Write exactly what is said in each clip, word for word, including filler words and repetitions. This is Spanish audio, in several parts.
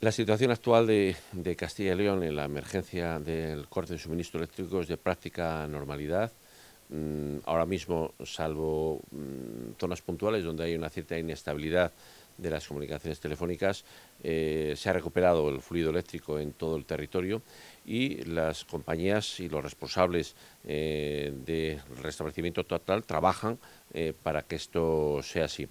La situación actual de, de Castilla y León en la emergencia del corte de suministro eléctrico es de práctica normalidad. Mm, ahora mismo, salvo mm, zonas puntuales donde hay una cierta inestabilidad de las comunicaciones telefónicas, eh, se ha recuperado el fluido eléctrico en todo el territorio y las compañías y los responsables eh, del restablecimiento total trabajan eh, para que esto sea así.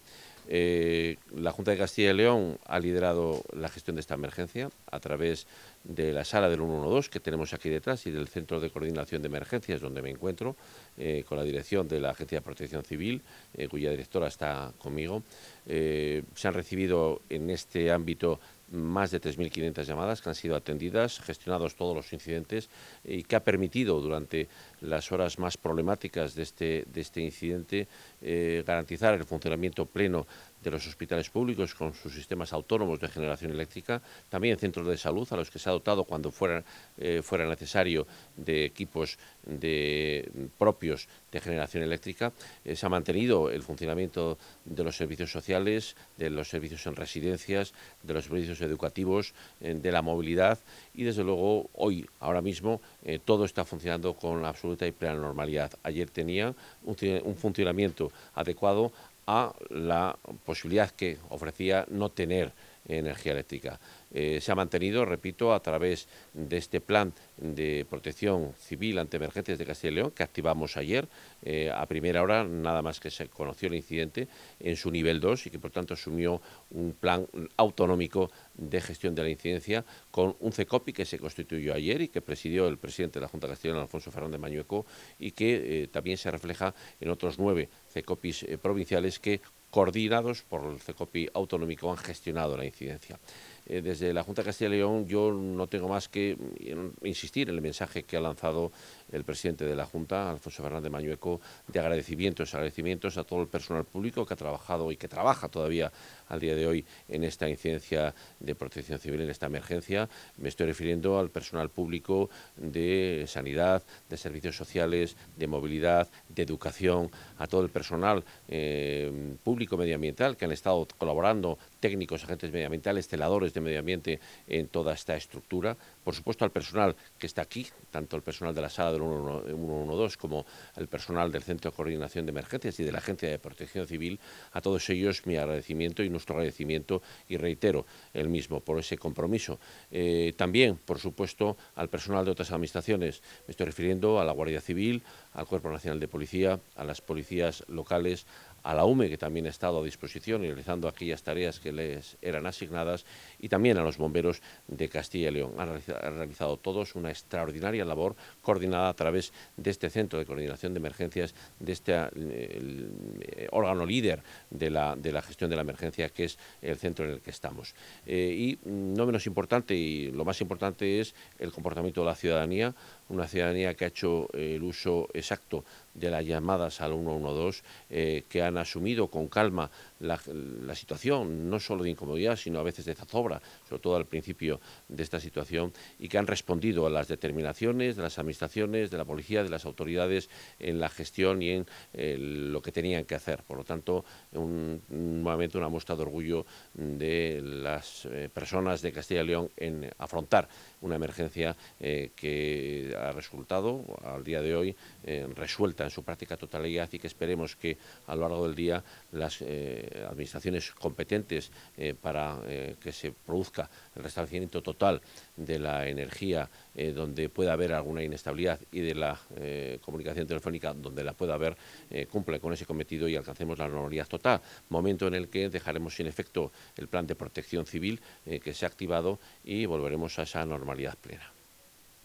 Eh, la Junta de Castilla y León ha liderado la gestión de esta emergencia a través de la sala del ciento doce que tenemos aquí detrás y del Centro de Coordinación de Emergencias, donde me encuentro, eh, con la dirección de la Agencia de Protección Civil, eh, cuya directora está conmigo. Eh, se han recibido en este ámbito más de tres mil quinientas llamadas que han sido atendidas, gestionados todos los incidentes y que ha permitido durante las horas más problemáticas de este, de este incidente eh, garantizar el funcionamiento pleno de los hospitales públicos con sus sistemas autónomos de generación eléctrica, también centros de salud a los que se ha dotado cuando fuera, eh, fuera necesario de equipos de, propios de generación eléctrica. Eh, se ha mantenido el funcionamiento de los servicios sociales, de los servicios en residencias, de los servicios educativos, eh, de la movilidad y desde luego hoy, ahora mismo, eh, todo está funcionando con absoluta y plena normalidad. Ayer tenía un, un funcionamiento adecuado a la posibilidad que ofrecía no tener energía eléctrica. Eh, se ha mantenido, repito, a través de este plan de protección civil ante emergencias de Castilla y León, que activamos ayer, eh, a primera hora, nada más que se conoció el incidente, en su nivel dos y que por tanto asumió un plan autonómico de gestión de la incidencia con un CECOPI que se constituyó ayer y que presidió el presidente de la Junta de Castilla y León, Alfonso Fernández Mañueco, y que eh, también se refleja en otros nueve CECOPIs eh, provinciales que, coordinados por el CECOPI autonómico, han gestionado la incidencia. Eh, desde la Junta de Castilla y León yo no tengo más que insistir en el mensaje que ha lanzado el presidente de la Junta, Alfonso Fernández Mañueco, de agradecimientos, agradecimientos a todo el personal público que ha trabajado y que trabaja todavía al día de hoy en esta incidencia de protección civil, en esta emergencia. Me estoy refiriendo al personal público de sanidad, de servicios sociales, de movilidad, de educación, a todo el personal eh, público medioambiental que han estado colaborando, técnicos, agentes medioambientales, celadores de medio ambiente en toda esta estructura. Por supuesto, al personal que está aquí, tanto el personal de la sala del ciento doce como el personal del Centro de Coordinación de Emergencias y de la Agencia de Protección Civil, a todos ellos mi agradecimiento y nuestro agradecimiento, y reitero el mismo por ese compromiso. Eh, también, por supuesto, al personal de otras administraciones. Me estoy refiriendo a la Guardia Civil, al Cuerpo Nacional de Policía, a las policías locales, a la U M E, que también ha estado a disposición y realizando aquellas tareas que les eran asignadas, y también a los bomberos de Castilla y León. Han realizado todos una extraordinaria labor coordinada a través de este Centro de Coordinación de Emergencias, de este el, el órgano líder de la, de la gestión de la emergencia, que es el centro en el que estamos. Eh, y no menos importante, y lo más importante, es el comportamiento de la ciudadanía, una ciudadanía que ha hecho eh, el uso exacto de las llamadas al ciento doce, eh, que han asumido con calma la, la situación, no solo de incomodidad, sino a veces de zozobra, sobre todo al principio de esta situación, y que han respondido a las determinaciones de las administraciones, de la policía, de las autoridades en la gestión y en eh, lo que tenían que hacer. Por lo tanto, un, nuevamente una muestra de orgullo de las eh, personas de Castilla y León en afrontar una emergencia eh, que ha resultado, al día de hoy, eh, resuelta en su práctica totalidad, y que esperemos que a lo largo del día las eh, administraciones competentes eh, para eh, que se produzca el restablecimiento total de la energía eh, donde pueda haber alguna inestabilidad y de la eh, comunicación telefónica donde la pueda haber, eh, cumple con ese cometido y alcancemos la normalidad total, momento en el que dejaremos sin efecto el plan de protección civil eh, que se ha activado y volveremos a esa normalidad plena.